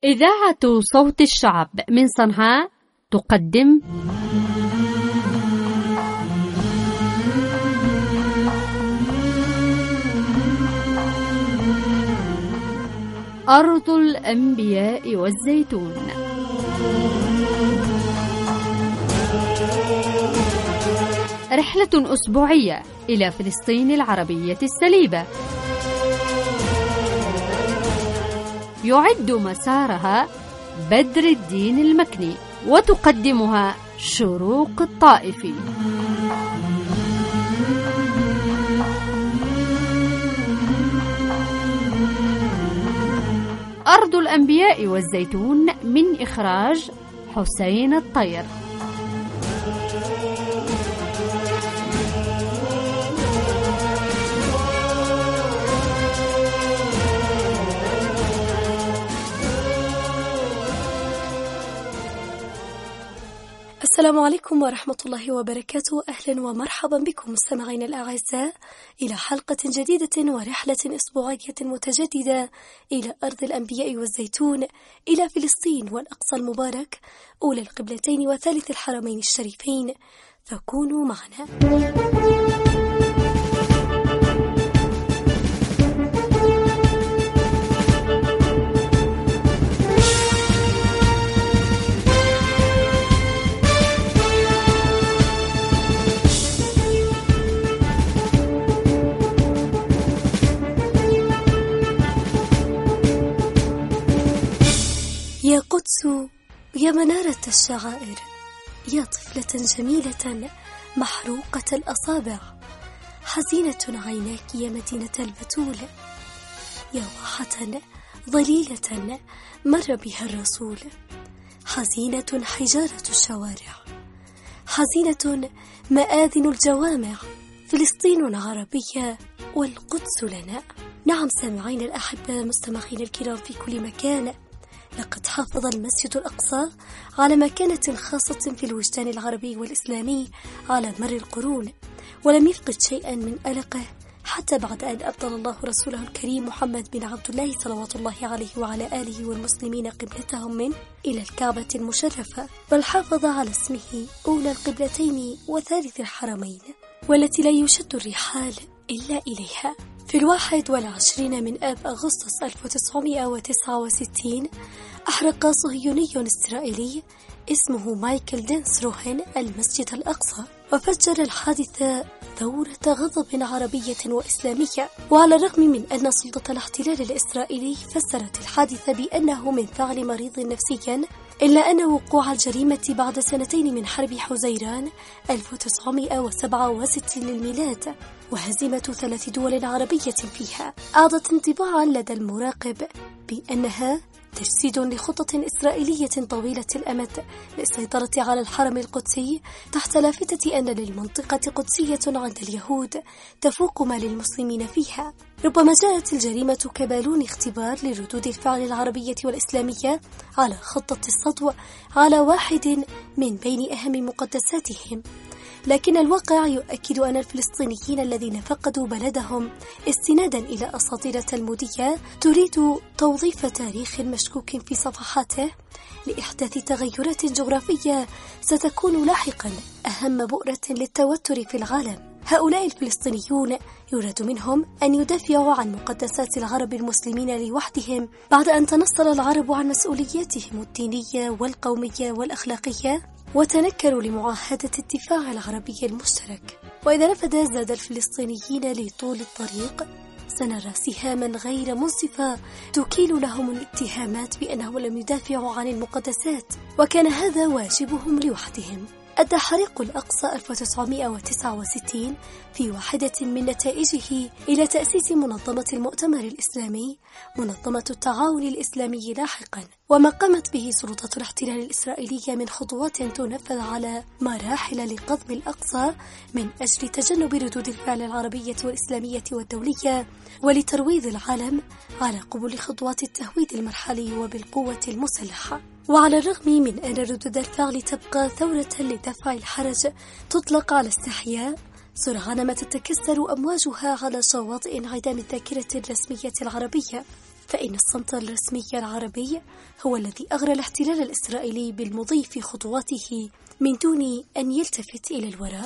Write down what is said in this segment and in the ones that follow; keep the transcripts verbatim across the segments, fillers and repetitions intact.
إذاعة صوت الشعب من صنعاء تقدم أرض الأنبياء والزيتون. رحلة أسبوعية إلى فلسطين العربية السليبة، يعد مسارها بدر الدين المكني، وتقدمها شروق الطائفي. أرض الأنبياء والزيتون من إخراج حسين الطير. السلام عليكم ورحمة الله وبركاته. أهلا ومرحبا بكم مستمعين الأعزاء إلى حلقة جديدة ورحلة أسبوعية متجددة إلى أرض الأنبياء والزيتون، إلى فلسطين والأقصى المبارك، أولى القبلتين وثالث الحرمين الشريفين، فكونوا معنا. يا قدس يا منارة الشعائر، يا طفلة جميلة محروقة الأصابع، حزينة عيناك يا مدينة البتول، يا واحة ظليلة مر بها الرسول، حزينة حجارة الشوارع، حزينة مآذن الجوامع، فلسطين عربية والقدس لنا. نعم سامعين الأحبة مستمعين الكرام في كل مكان، لقد حافظ المسجد الأقصى على مكانة خاصة في الوجدان العربي والإسلامي على مر القرون، ولم يفقد شيئا من ألقه حتى بعد أن أبطل الله رسوله الكريم محمد بن عبد الله صلوات الله عليه وعلى آله والمسلمين قبلتهم منه إلى الكعبة المشرفة، بل حافظ على اسمه أولى القبلتين وثالث الحرمين، والتي لا يشد الرحال إلا إليها. في الواحد والعشرين من آب أغسطس ألف وتسعمائة وتسعة وستين أحرق صهيوني إسرائيلي اسمه مايكل دينس روهن المسجد الأقصى، وفجر الحادثة ثورة غضب عربية وإسلامية. وعلى الرغم من أن سلطة الاحتلال الإسرائيلي فسرت الحادثة بأنه من فعل مريض نفسيا، إلا أن وقوع الجريمة بعد سنتين من حرب حزيران ألف وتسعمائة وسبعة وستين للميلاد وهزيمة ثلاث دول عربية فيها، أعطت انطباعا لدى المراقب بأنها تجسيد لخطة إسرائيلية طويلة الأمد للسيطرة على الحرم القدسي، تحت لافتة أن للمنطقة قدسية عند اليهود تفوق ما للمسلمين فيها. ربما جاءت الجريمة كبالون اختبار لردود الفعل العربية والإسلامية على خطة السطو على واحد من بين أهم مقدساتهم، لكن الواقع يؤكد أن الفلسطينيين الذين فقدوا بلدهم استنادا إلى أساطير تلمودية تريد توظيف تاريخ مشكوك في صفحاته لإحداث تغيرات جغرافية ستكون لاحقا أهم بؤرة للتوتر في العالم. هؤلاء الفلسطينيون يراد منهم أن يدافعوا عن مقدسات العرب المسلمين لوحدهم بعد أن تنصل العرب عن مسؤولياتهم الدينية والقومية والأخلاقية وتنكروا لمعاهدة الدفاع العربي المشترك. وإذا نفذ زاد الفلسطينيين لطول الطريق سنرى سهاما غير منصفة تكيل لهم الاتهامات بأنهم لم يدافعوا عن المقدسات، وكان هذا واجبهم لوحدهم. أدى حريق الأقصى ألف وتسعمائة وتسعة وستين في واحدة من نتائجه إلى تأسيس منظمة المؤتمر الإسلامي، منظمة التعاون الإسلامي لاحقا، وما قامت به سلطة الاحتلال الإسرائيلية من خطوات تنفذ على مراحل لقضم الأقصى من أجل تجنب ردود الفعل العربية والإسلامية والدولية، ولترويض العالم على قبول خطوات التهويد المرحلي وبالقوة المسلحة. وعلى الرغم من أن ردود الفعل تبقى ثورة لدفع الحرج تطلق على استحياء، سرعان ما تتكسر أمواجها على شواطئ انعدام الذاكرة الرسمية العربية. فإن الصمت الرسمي العربي هو الذي أغرى الاحتلال الإسرائيلي بالمضي في خطواته من دون أن يلتفت إلى الوراء.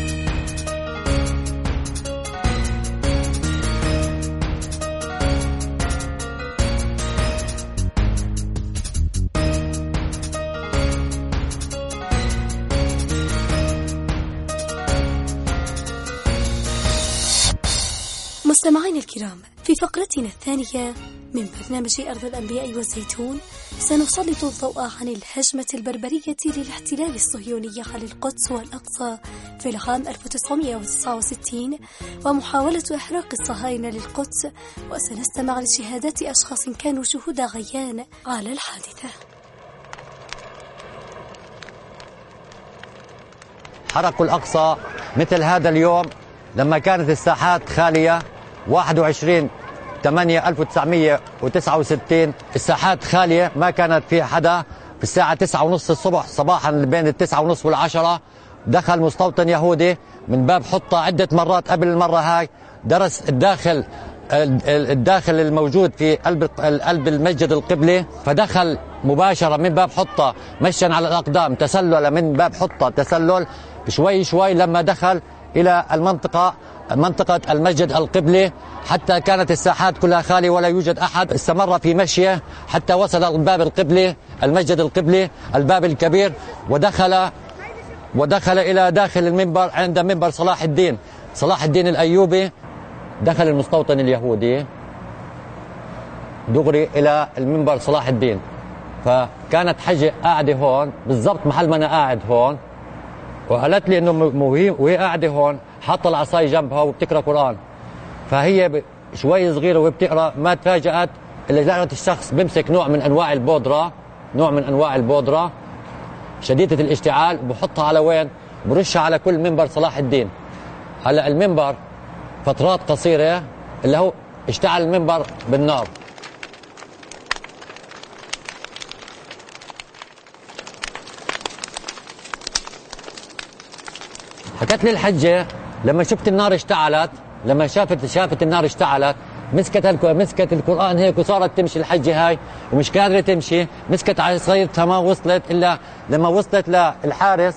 مستمعينا الكرام، في فقرتنا الثانية من برنامج أرض الأنبياء والزيتون سنسلط الضوء عن الهجمة البربرية للاحتلال الصهيوني على القدس والأقصى في العام ألف وتسعمائة وتسعة وستين ومحاولة إحراق الصهاينة للقدس، وسنستمع لشهادات أشخاص كانوا شهود عيان على الحادثة. حرقوا الأقصى مثل هذا اليوم لما كانت الساحات خالية واحد وعشرين ثمانية ألف وتسعمائة وتسعة وستين، الساحات خالية ما كانت فيها حدا. في الساعة تسعة ونص الصبح صباحا بين التسعة ونص والعشرة دخل مستوطن يهودي من باب حطة عدة مرات قبل المرة هاي، درس الداخل الداخل الموجود في قلب قلب المسجد القبلي، فدخل مباشرة من باب حطة مشيا على الأقدام تسلل من باب حطة تسلل شوي شوي لما دخل إلى المنطقة منطقة المسجد القبلي، حتى كانت الساحات كلها خالية ولا يوجد أحد. استمر في مشيه حتى وصل الباب القبلي المسجد القبلي الباب الكبير، ودخل ودخل إلى داخل المنبر عند منبر صلاح الدين صلاح الدين الأيوبي. دخل المستوطن اليهودي دغري إلى المنبر صلاح الدين، فكانت حجة قاعدة هون بالضبط محل ما أنا قاعد هون، وقالت لي إنه وهي قاعدة هون حاطة العصاية جنبها وبتقرأ قرآن، فهي شوي صغيرة وبتقرأ ما تفاجأت اللي لقت الشخص بمسك نوع من أنواع البودرة نوع من أنواع البودرة شديدة الاشتعال، بحطها على وين؟ برشها على كل منبر صلاح الدين. هلا المنبر فترات قصيرة اللي هو اشتعل المنبر بالنار. حكت لي الحجة لما شفت النار اشتعلت لما شافت شافت النار اشتعلت مسكت مسكت القرآن هيك وصارت تمشي الحجة هاي ومش قادرة تمشي، مسكت على صغيرتها ما وصلت إلا لما وصلت للحارس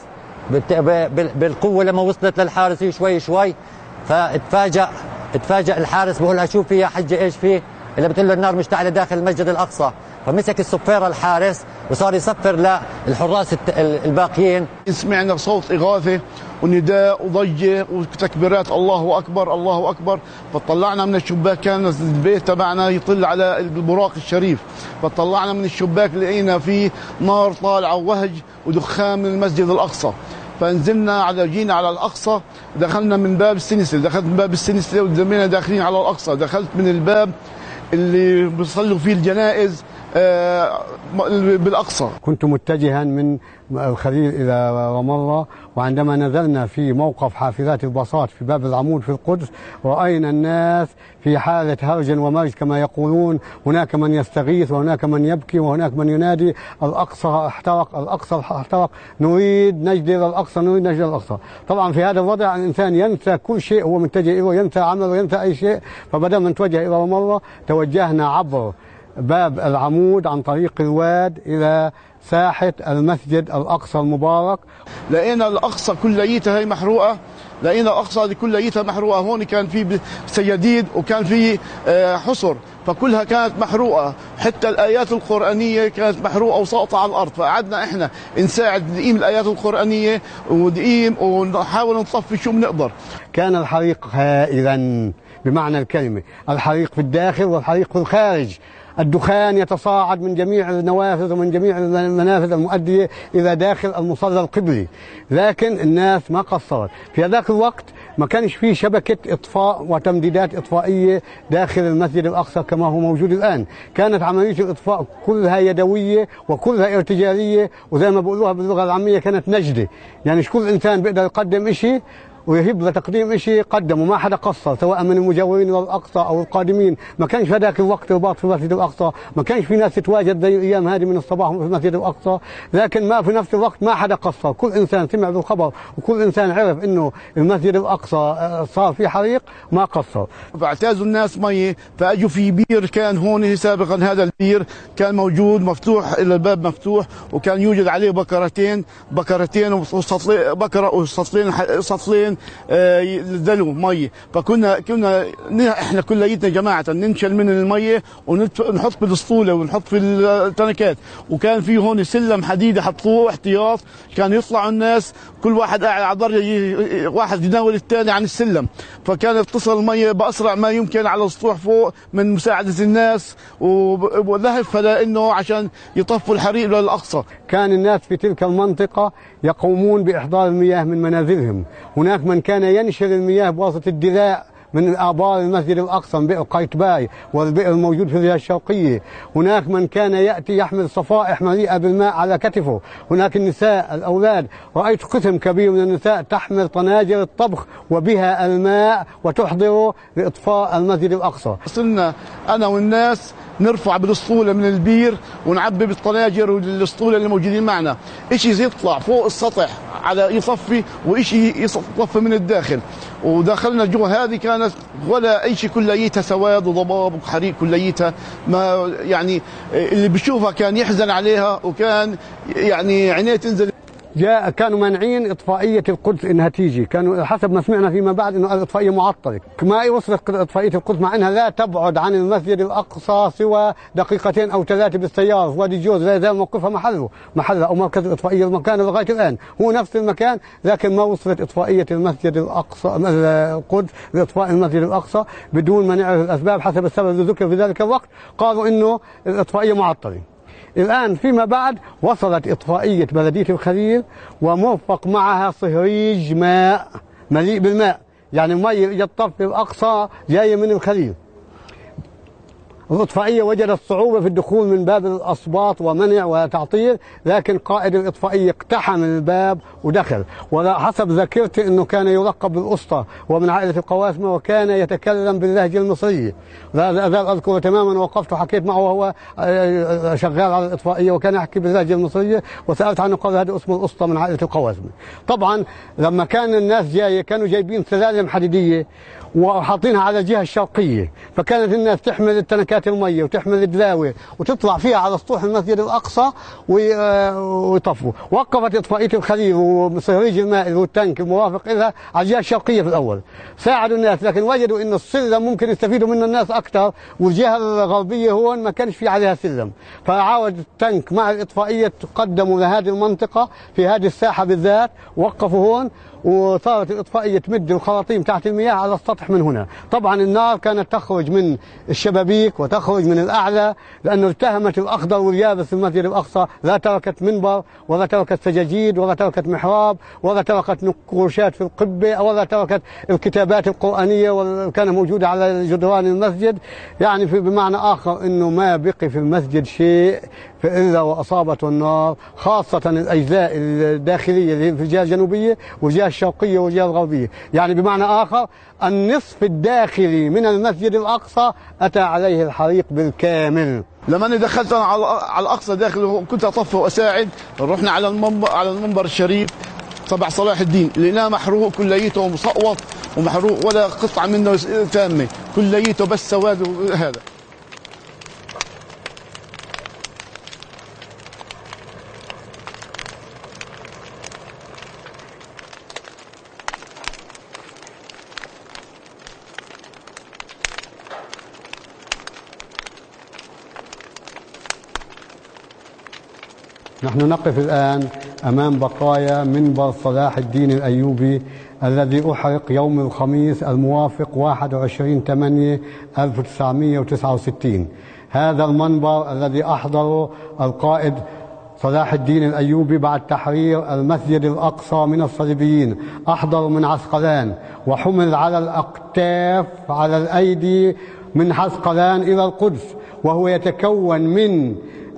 بالقوة. لما وصلت للحارس شوي شوي فاتفاجأ اتفاجأ الحارس بقول لها شوفي يا حجة ايش فيه؟ اللي بتقول له النار مشتعلة داخل المسجد الأقصى. فمسك الصفيرة الحارس وصار يصفر للحراس الباقيين. سمعنا صوت إغاثة ونداء وضجة وتكبيرات الله أكبر الله أكبر، فطلعنا من الشباك، كان البيت تبعنا يطل على البراق الشريف، فطلعنا من الشباك لقينا فيه نار طالعة ووهج ودخان من المسجد الأقصى، فنزلنا على جينا على الأقصى، دخلنا من باب السنسل، دخلت من باب السنسل وزمينا داخلين على الأقصى، دخلت من الباب اللي بيصلوا فيه الجنائز بالأقصى. كنت متجها من الخليل إلى رام الله، وعندما نزلنا في موقف حافلات الباصات في باب العمود في القدس رأينا الناس في حالة هرج ومرج كما يقولون، هناك من يستغيث وهناك من يبكي وهناك من ينادي الأقصى احترق الأقصى احترق، نريد نجد إلى الأقصى نريد نجد إلى الأقصى. طبعا في هذا الوضع الإنسان ينسى كل شيء هو متجه إليه، ينسى عمله وينسى أي شيء، فبدأ من نتوجه إلى رام الله توجهنا عبر باب العمود عن طريق الواد إلى ساحة المسجد الأقصى المبارك. لقينا الأقصى كليتها هي محروقة، لقينا الأقصى كليتها محروقة. هون كان في سياديد وكان في حصر، فكلها كانت محروقة، حتى الآيات القرآنية كانت محروقة وساقطة على الأرض. فقعدنا إحنا نساعد ندقيم الآيات القرآنية ودقيم ونحاول نطفي شو بنقدر. كان الحريق هائلا بمعنى الكلمة، الحريق في الداخل والحريق في الخارج. الدخان يتصاعد من جميع النوافذ ومن جميع المنافذ المؤدية إلى داخل المصلى القبلي، لكن الناس ما قصرت. في ذاك الوقت ما كانش فيه شبكة إطفاء وتمديدات إطفائية داخل المسجد الأقصى كما هو موجود الآن. كانت عملية الإطفاء كلها يدوية وكلها ارتجالية، وزي ما بقولوها باللغة العامية كانت نجدة، يعني مش كل إنسان بيقدر يقدم إشي ويهب لتقديم شيء قدموا، ما حدا قصر سواء من المجاورين للأقصى أو القادمين. ما كانش في هذاك الوقت رباط في المسجد الأقصى، ما كانش في ناس تتواجد زي الأيام هذه من الصباح في المسجد الأقصى، لكن ما في نفس الوقت ما حدا قصر، كل إنسان سمع بالخبر وكل إنسان عرف إنه المسجد الأقصى صار في حريق ما قصر. فاعتازوا الناس مية، فأجوا في بير كان هون سابقا، هذا البير كان موجود مفتوح، إلى الباب مفتوح، وكان يوجد عليه بكرتين بكرتين وسطلين، بكرة وسطلين سطلين ينزلوا مية. فكنا كنا احنا كليتنا جماعة ننشل من المية ونحط بالاسطولة ونحط في التنكات، وكان في هون سلم حديد حطوه احتياط، كان يطلعوا الناس كل واحد قاعد على ضرة، واحد يناول الثاني عن السلم، فكانت تصل المية بأسرع ما يمكن على السطوح فوق من مساعدة الناس وذهب انه عشان يطفوا الحريق للأقصى. كان الناس في تلك المنطقة يقومون بإحضار المياه من منازلهم، هناك من كان ينشر المياه بواسطة الدلاء من آبار المسجد الأقصى، من بئر قايتباي والبئر الموجود في الجهة الشرقية. هناك من كان يأتي يحمل صفائح مليئة بالماء على كتفه. هناك النساء الأولاد، رأيت قسم كبير من النساء تحمل طناجر الطبخ وبها الماء وتحضره لإطفاء المسجد الأقصى. صرنا أنا والناس نرفع بالاسطوله من البير ونعبي بالطناجر والاسطوله اللي موجودين معنا، شيء يطلع فوق السطح على يصفي وشيء يصفي من الداخل، ودخلنا جوا. هذه كانت ولا اي شيء، كليتها سواد وضباب وحريق كليتها، ما يعني اللي بيشوفها كان يحزن عليها وكان يعني عينيه تنزل. جاء كانوا مانعين اطفائيه القدس انها تيجي، كانوا حسب ما سمعنا فيما بعد انه الاطفائيه معطله، ما وصلت اطفائيه القدس مع انها لا تبعد عن المسجد الاقصى سوى دقيقتين او ثلاثه بالسياره في وادي جوز، لا يزال موقفها محله محله او مركز الاطفائيه المكان لغايه الان هو نفس المكان، لكن ما وصلت اطفائيه المسجد الاقصى القدس لاطفاء المسجد الاقصى بدون ما نعرف الاسباب. حسب السبب اللي ذكر في ذلك الوقت قالوا انه الاطفائيه معطله. الآن فيما بعد وصلت إطفائية بلدية الخليل ومرفق معها صهريج ماء مليء بالماء، يعني المي اللي تطفي الأقصى جاية من الخليل. الإطفائية وجدت صعوبة في الدخول من باب الأصباط ومنع وتعطيل، لكن قائد الإطفائية اقتحم الباب ودخل، وحسب ذاكرتي أنه كان يلقب بالأسطى ومن عائلة القواسمة وكان يتكلم باللهجة المصرية. لا أزال أذكره تماما، وقفت وحكيت معه وهو شغال على الإطفائية وكان يحكي باللهجة المصرية، وسألت عنه قال هذا اسمه الأسطى من عائلة القواسمة. طبعا لما كان الناس جاية كانوا جايبين سلالم حديدية وحاطينها على الجهة الشرقية، فكانت الناس تحمل التنكات المية وتحمل الدلاوة وتطلع فيها على سطوح المسجد الأقصى ويطفوا. وقفت إطفائية الخليل وصهريج الماء والتانك المرافق لها على الجهة الشرقية في الأول، ساعدوا الناس، لكن وجدوا إن السلم ممكن يستفيدوا منه الناس أكثر، والجهة الغربية هون ما كانش في عليها سلم، فعاود التانك مع الإطفائية تقدموا لهذه المنطقة في هذه الساحة بالذات، وقفوا هون وصارت الإطفائية تمد الخراطيم تحت المياه على السطح من هنا. طبعا النار كانت تخرج من الشبابيك وتخرج من الأعلى لأنه التهمت الأخضر واليابس في المسجد الأقصى، لا تركت منبر ولا تركت سجاجيد ولا تركت محراب ولا تركت نقوشات في القبة ولا تركت الكتابات القرآنية وكانت موجودة على جدران المسجد. يعني في بمعنى آخر أنه ما بقي في المسجد شيء إلا وأصابته النار، خاصة الأجزاء الداخلية اللي في الجهة الجنوبية والجهة الشرقية والجهة الغربية. يعني بمعنى آخر النصف الداخلي من المسجد الأقصى أتى عليه الحريق بالكامل. لما أنا دخلت أنا على الأقصى داخل كنت أطفي وأساعد، رحنا على المنبر على المنبر الشريف تبع صلاح الدين، لقيناه محروق كليته ومصوت ومحروق ولا قطعة منه تامة، كليته بس سواد هذا. نحن نقف الآن أمام بقايا منبر صلاح الدين الأيوبي الذي أحرق يوم الخميس الموافق واحد وعشرين ثمانية ألف وتسعمئة وتسعة وستين. هذا المنبر الذي أحضره القائد صلاح الدين الأيوبي بعد تحرير المسجد الأقصى من الصليبيين، أحضر من عسقلان وحمل على الأكتاف على الأيدي من عسقلان إلى القدس، وهو يتكون من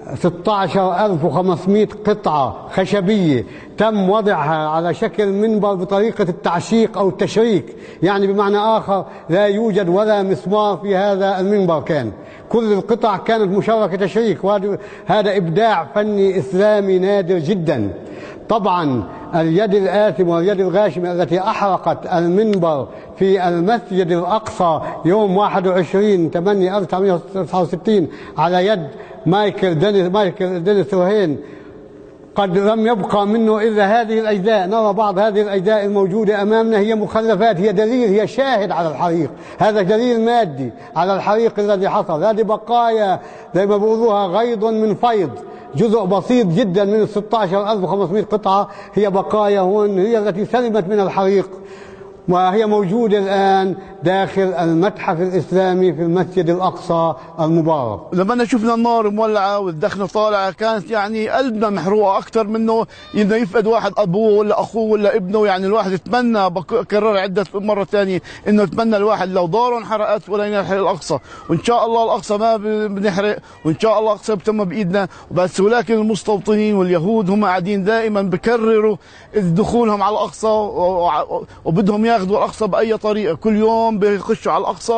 ستة عشر ألف وخمسمائة قطعة خشبية تم وضعها على شكل منبر بطريقة التعشيق أو التشريك، يعني بمعنى آخر لا يوجد ولا مسمار في هذا المنبر، كان كل القطع كانت مشاركة تشريك، وهذا إبداع فني إسلامي نادر جدا. طبعا اليد الآثمة واليد الغاشمة التي أحرقت المنبر في المسجد الأقصى يوم واحد وعشرين ثمانية ألف وتسعمائة وتسعة وستين على يد مايكل دينيس مايكل دينيس روهين، قد لم يبقى منه إلا هذه الأجزاء. نرى بعض هذه الأجزاء الموجودة أمامنا هي مخلفات، هي دليل، هي شاهد على الحريق، هذا دليل مادي على الحريق الذي حصل. هذه بقايا زي ما بيقولوها غيض من فيض، جزء بسيط جدا من ستة عشر ألف وخمسمائة قطعة هي بقايا هون، هي التي سلمت من الحريق، وهي موجودة الآن داخل المتحف الإسلامي في المسجد الأقصى المبارك. لما شفنا النار مولعة والدخنة طالعة كانت يعني قلبنا محروقة أكثر منه إنه يفقد واحد أبوه ولا أخوه ولا ابنه. يعني الواحد يتمنى، بكرر عدة مرة ثانية، إنه يتمنى الواحد لو داره انحرقت ولا ينحرق الأقصى، وإن شاء الله الأقصى ما بنحرق، وإن شاء الله الأقصى بتم بإيدنا بس. ولكن المستوطنين واليهود هم قاعدين دائما بكرروا دخولهم على الأقصى وبدهم ياخذوا الأقصى بأي طريقة. كل يوم بيخشوا على الأقصى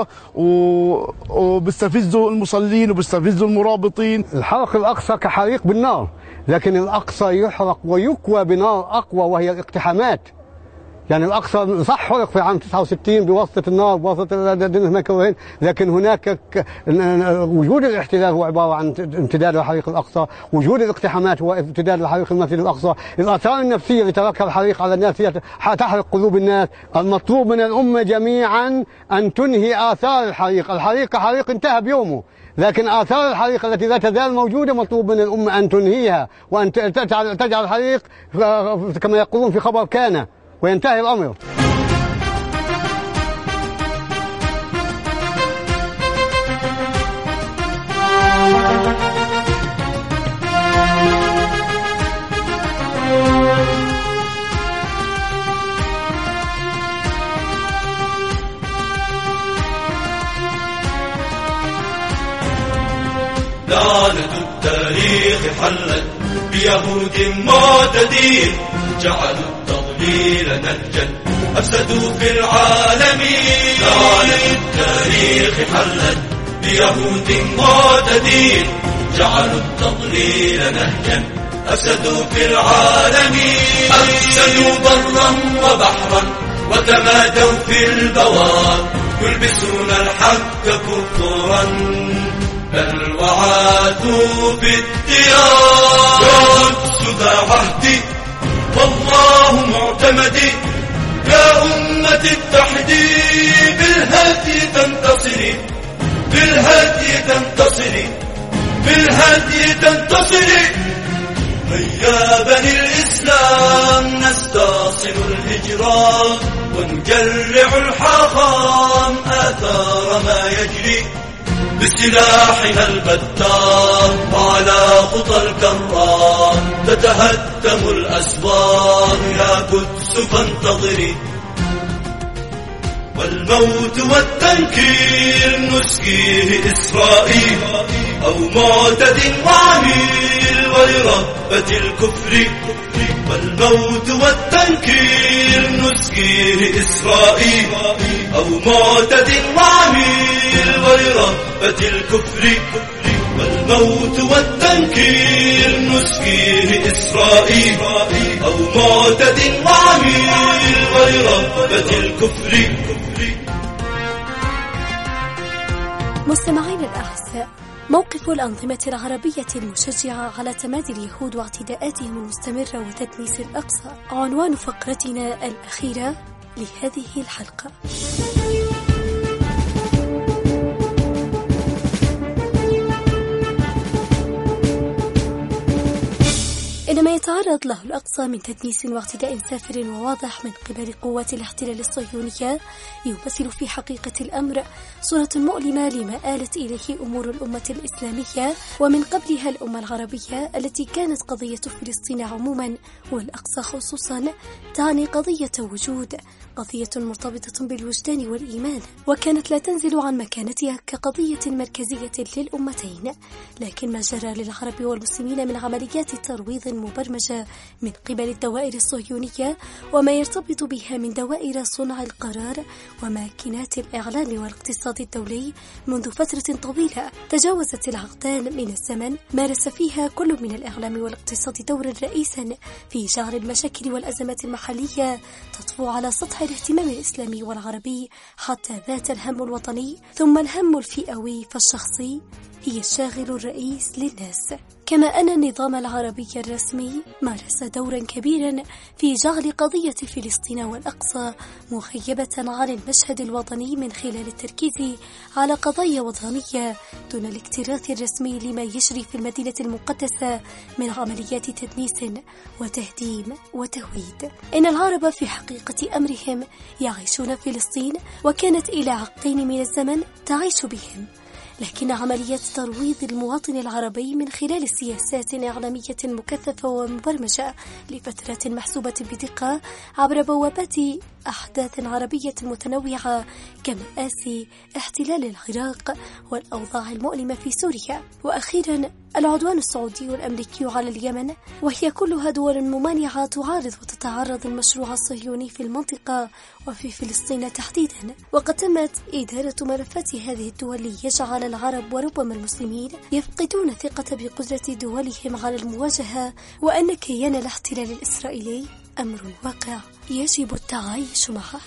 وبيستفزوا المصلين وبيستفزوا المرابطين. الحرق الأقصى كحريق بالنار، لكن الأقصى يحرق ويكوى بنار أقوى وهي الاقتحامات. يعني الأقصى صح حرق في عام تسعة وستين بواسطة النار بواسطة دينيس مايكل روهين، لكن هناك وجود الاحتلال هو عبارة عن امتداد لحريق الأقصى، وجود الاقتحامات هو امتداد لحريق المسجد الأقصى. الآثار النفسية اللي تركها الحريق على الناس هي تحرق قلوب الناس. المطلوب من الأمة جميعا أن تنهي آثار الحريق. الحريق كحريق انتهى بيومه، لكن آثار الحريق التي لا تزال موجودة مطلوب من الأمة أن تنهيها، وأن تجعل تجعل الحريق كما يقولون في خبر كان وينتهي الأمر. لعنة التاريخ حلت بيهود معتدين، جعلوا التضليل نهجا أفسدوا في العالمين. لعنة التاريخ حلت بيهود معتدين، جعلوا التضليل نهجا أفسدوا في العالمين. أفسدوا برا وبحرا وتمادوا في البوار، يلبسون الحق كفرا بل وعادوا في الديار. يا قدس ذا عهدي والله معتمدي، يا أمة اتحدي بالهدي تنتصري، بالهدي تنتصري، بالهدي تنتصري. هيا بني الإسلام نستأصل الهجران ونجرع الحرام آثار ما يجري بسلاحنا البتار. وعلى خطى الكرار تتهدم الأسوار، يا قدس فانتظري. والموت والتنكير نسقيه إسرائيل أو معتد وعميل ولربة الكفر. والموت والتنكير نسقيه إسرائيل أو معتد وعميل ولربة الكفر. والموت والتنكير نسقيه إسرائيل أو معتد وعميل ولربة الكفر. مستمعين الأعزاء، موقف الأنظمة العربية المشجعة على تمادي اليهود واعتداءاتهم المستمرة وتدنيس الأقصى عنوان فقرتنا الأخيرة لهذه الحلقة. إنما يتعرض له الأقصى من تدنيس واعتداء سافر وواضح من قبل قوات الاحتلال الصهيونية يمثل في حقيقة الأمر صورة مؤلمة لما آلت إليه أمور الأمة الإسلامية ومن قبلها الأمة العربية، التي كانت قضية فلسطين عموما والأقصى خصوصا تعني قضية وجود، قضية مرتبطة بالوجدان والإيمان، وكانت لا تنزل عن مكانتها كقضية مركزية للأمتين. لكن ما جرى للعرب والمسلمين من عمليات ترويض مبرمجة من قبل الدوائر الصهيونية وما يرتبط بها من دوائر صنع القرار وماكينات الإعلام والاقتصاد الدولي منذ فترة طويلة تجاوزت العقدان من الزمن، مارس فيها كل من الإعلام والاقتصاد دورا رئيسا في جعل المشاكل والأزمات المحلية تطفو على سطح الاهتمام الإسلامي والعربي حتى ذات الهم الوطني، ثم الهم الفئوي فالشخصي هي الشاغل الرئيس للناس. كما أن النظام العربي الرسمي مارس دورا كبيرا في جعل قضية فلسطين والأقصى مغيبة عن المشهد الوطني من خلال التركيز على قضايا وطنية دون الاكتراث الرسمي لما يجري في المدينة المقدسة من عمليات تدنيس وتهديم وتهويد. إن العرب في حقيقة أمرهم يعيشون فلسطين وكانت إلى عقدين من الزمن تعيش بهم، لكن عمليات ترويض المواطن العربي من خلال سياسات إعلامية مكثفة ومبرمجة لفترات محسوبة بدقة عبر بوابات أحداث عربية متنوعة كمآسي احتلال العراق والأوضاع المؤلمة في سوريا، وأخيرا العدوان السعودي والأمريكي على اليمن، وهي كلها دول ممانعة تعارض وتتعرض المشروع الصهيوني في المنطقة وفي فلسطين تحديدا. وقد تمت إدارة ملفات هذه الدول ليجعل العرب وربما المسلمين يفقدون ثقة بقدرة دولهم على المواجهة، وأن كيان الاحتلال الإسرائيلي أمر واقع يجب التعايش معه.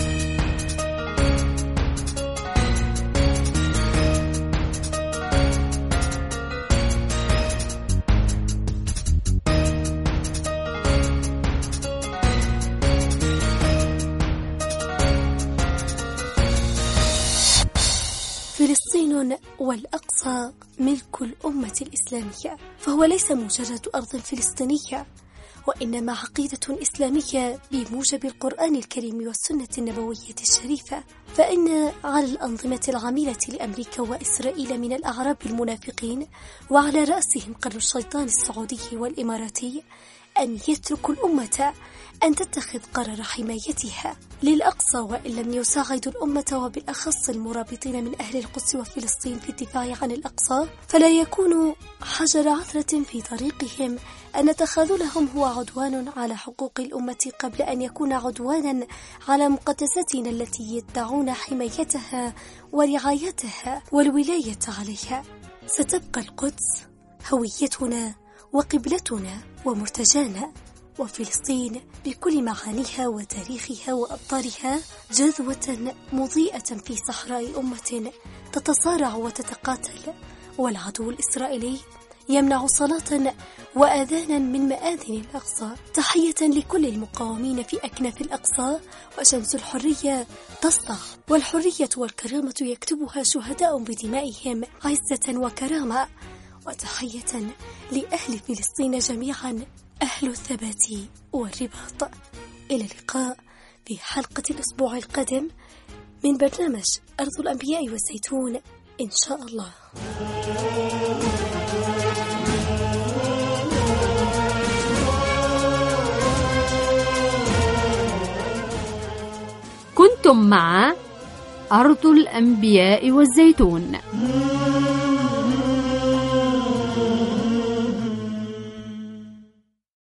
فلسطين والأقصى ملك الأمة الإسلامية، فهو ليس مجرد أرض فلسطينية، وإنما عقيدة إسلامية بموجب القرآن الكريم والسنة النبوية الشريفة. فإن على الأنظمة العميلة لأمريكا وإسرائيل من الأعراب المنافقين، وعلى رأسهم قرن الشيطان السعودي والإماراتي، أن يتركوا الأمة أن تتخذ قرار حمايتها للأقصى، وإن لم يساعدوا الأمة وبالأخص المرابطين من أهل القدس وفلسطين في الدفاع عن الأقصى، فلا يكون حجر عثرة في طريقهم أن تخاذلهم هو عدوان على حقوق الأمة قبل أن يكون عدوانا على مقدساتنا التي يدعون حمايتها ورعايتها والولاية عليها. ستبقى القدس هويتنا وقبلتنا ومرتجانا، وفلسطين بكل معانيها وتاريخها وأبطالها جذوة مضيئة في صحراء أمة تتصارع وتتقاتل، والعدو الإسرائيلي يمنع صلاة وآذانا من مآذن الأقصى. تحية لكل المقاومين في أكناف الأقصى، وشمس الحرية تسطع، والحرية والكرامة يكتبها شهداء بدمائهم عزة وكرامة. وتحية لأهل فلسطين جميعا، أهل الثبات والرباط. إلى اللقاء في حلقة الأسبوع القادم من برنامج أرض الأنبياء والزيتون إن شاء الله. كنتم مع أرض الأنبياء والزيتون.